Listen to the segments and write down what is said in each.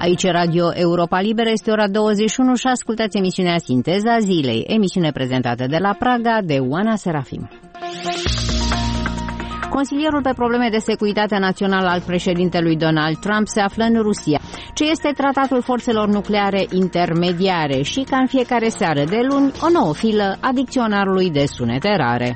Aici Radio Europa Liberă, este ora 21 și ascultați emisiunea Sinteza Zilei, emisiune prezentată de la Praga de Oana Serafim. Consilierul pe probleme de securitate națională al președintelui Donald Trump se află în Rusia. Ce este tratatul forțelor nucleare intermediare și, ca în fiecare seară de luni, o nouă filă a dicționarului de sunete rare.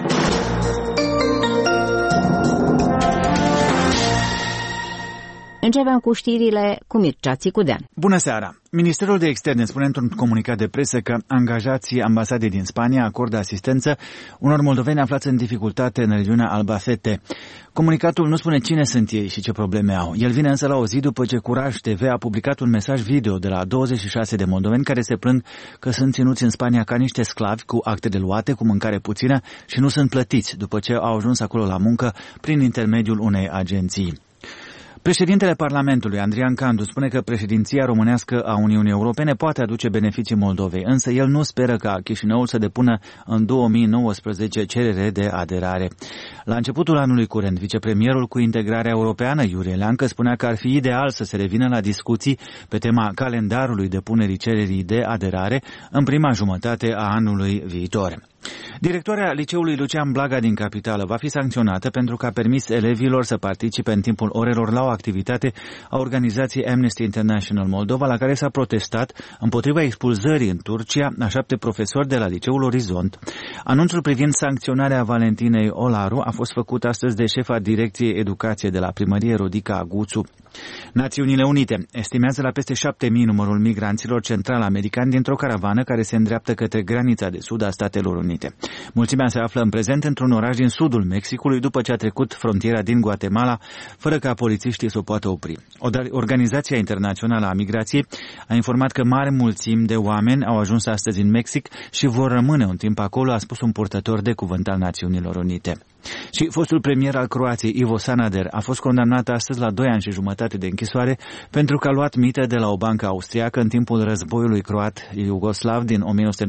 Începem cu știrile cu Mircea Țicudean. Bună seara! Ministerul de Externe spune într-un comunicat de presă că angajații ambasadei din Spania acordă asistență unor moldoveni aflați în dificultate în regiunea Albacete. Comunicatul nu spune cine sunt ei și ce probleme au. El vine însă la o zi după ce Curaj TV a publicat un mesaj video de la 26 de moldoveni care se plâng că sunt ținuți în Spania ca niște sclavi cu acte de luate, cu mâncare puțină și nu sunt plătiți după ce au ajuns acolo la muncă prin intermediul unei agenții. Președintele Parlamentului, Andrian Candu, spune că președinția românească a Uniunii Europene poate aduce beneficii Moldovei, însă el nu speră ca Chișinăul să depună în 2019 cerere de aderare. La începutul anului curent, vicepremierul cu integrarea europeană, Iurie Leancă, spunea că ar fi ideal să se revină la discuții pe tema calendarului depunerii cererii de aderare în prima jumătate a anului viitor. Directoarea liceului Lucian Blaga din capitală va fi sancționată pentru că a permis elevilor să participe în timpul orelor la o activitate a organizației Amnesty International Moldova, la care s-a protestat împotriva expulzării în Turcia a 7 profesori de la liceul Orizont. Anunțul privind sancționarea Valentinei Olaru a fost făcut astăzi de șefa Direcției Educație de la primărie Rodica Aguțu. Națiunile Unite estimează la peste 7.000 numărul migranților central-americani dintr-o caravană care se îndreaptă către granița de sud a Statelor Unite. Mulțimea se află în prezent într-un oraș din sudul Mexicului după ce a trecut frontiera din Guatemala fără ca polițiștii să o poată opri. Organizația Internațională a Migrației a informat că mari mulțimi de oameni au ajuns astăzi în Mexic și vor rămâne un timp acolo, a spus un purtător de cuvânt al Națiunilor Unite. Și fostul premier al Croației, Ivo Sanader, a fost condamnat astăzi la 2 ani și jumătate de închisoare pentru că a luat mită de la o bancă austriacă în timpul războiului croat-iugoslav din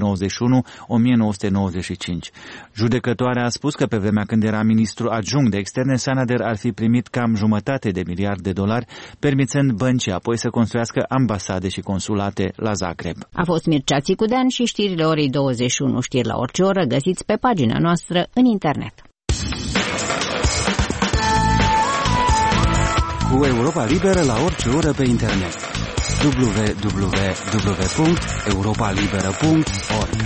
1991-1995. Judecătoarea a spus că pe vremea când era ministru adjunct de externe, Sanader ar fi primit cam $1,5 miliarde, permițând băncii apoi să construiască ambasade și consulate la Zagreb. A fost Mircea Țicudean și știrile orei 21, știri la orice oră, găsiți pe pagina noastră în internet. Cu Europa Liberă la orice oră pe internet. www.europalibera.org.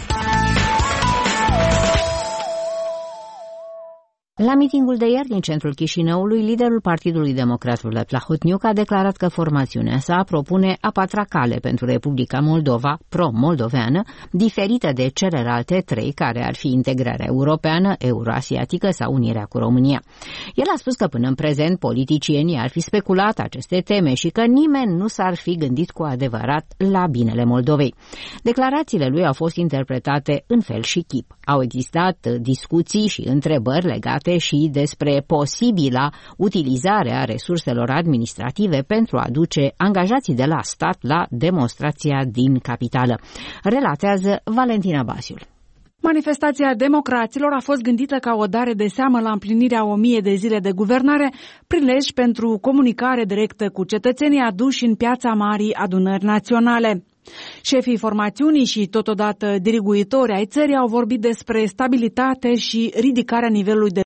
La mitingul de ieri din centrul Chișinăului, liderul Partidului Democrat Vladimir Plahotniuc a declarat că formațiunea sa propune a 4-a cale pentru Republica Moldova, pro-moldoveană, diferită de celelalte 3 care ar fi integrarea europeană, euroasiatică sau unirea cu România. El a spus că până în prezent politicienii ar fi speculat aceste teme și că nimeni nu s-ar fi gândit cu adevărat la binele Moldovei. Declarațiile lui au fost interpretate în fel și chip. Au existat discuții și întrebări legate și despre posibila utilizare a resurselor administrative pentru a aduce angajații de la stat la demonstrația din capitală. Relatează Valentina Basiul. Manifestația democraților a fost gândită ca o dare de seamă la împlinirea 1000 de zile de guvernare, prilej pentru comunicare directă cu cetățenii aduși în piața Marii Adunări Naționale. Șefii formațiunii și totodată diriguitori ai țării au vorbit despre stabilitate și ridicarea nivelului de